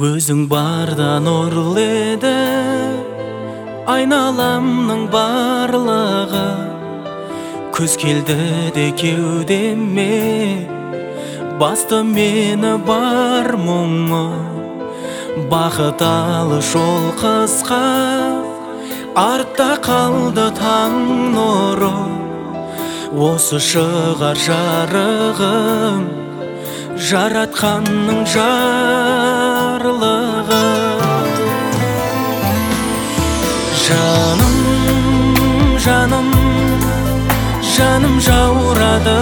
Өзің барда нұрлы еді айналамның барлығы, күз келді де кеудеме басты мені бар мұңы. Бақыт алыс жол қысқа, артта қалды таң нұры. Осы шығар жарығым, жаратқанның жарлығы. Жаным, жаным, жаным жаурады,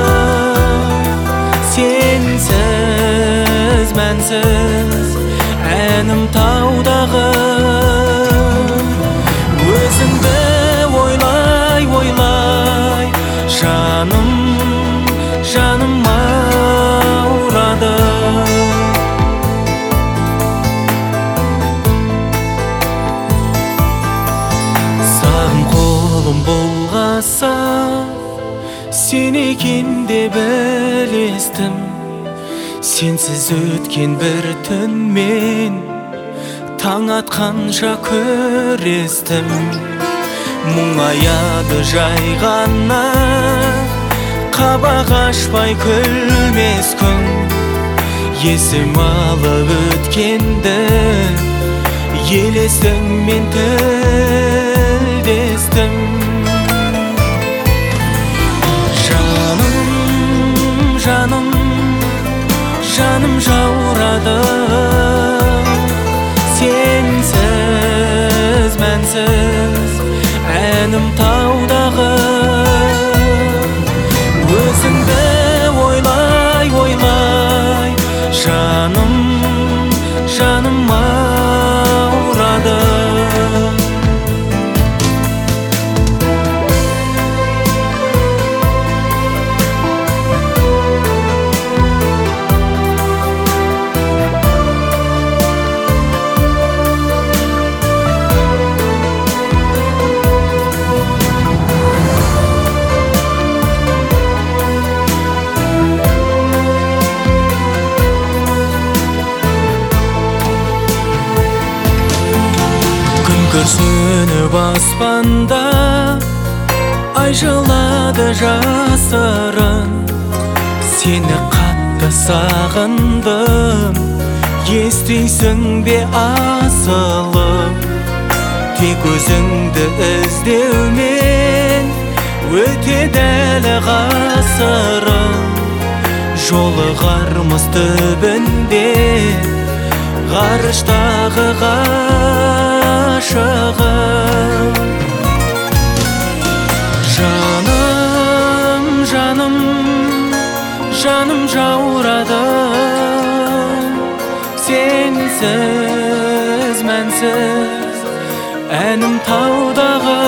сенсіз, мәнсіз әнім таудағы. Өзіңді ойлай, ойлай, жаным, жаным аурады. Сағым қолым болғаса, сен екен деп білестім. Сенсіз өткен бір түн мен таң атқанша көрестім. Мұңаяды жай ғана, қабақ ашпай күлмес күн. Есім алып өткенді елесіңмен тілдестім. Жаным, жаным, жаным жаурады, сенсіз, мәнсіз әнім таудағы. Өзіңді ойлай, ойлай, жаным, жаным аурады. Күрсініп аспанда ай жылады жасырын. Сені қатты сағындым, естисің бе асылым. Тек өзіңді іздеумен өтеді әлі ғасырым. Жолығармыз түбінде ғарыштағы ғашығым. Жаным, жаным, жаным жаурады, сенсіз, мәнсіз әнім таудағы.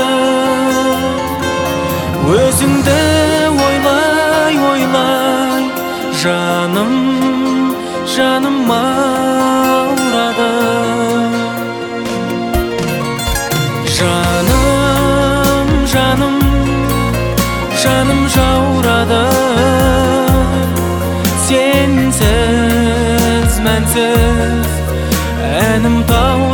Өзіңді ойлай, ойлай, жаным, жаным аурады. Жаным, жаным, жаным жаурады, сенсіз, мәнсіз әнім таудағы.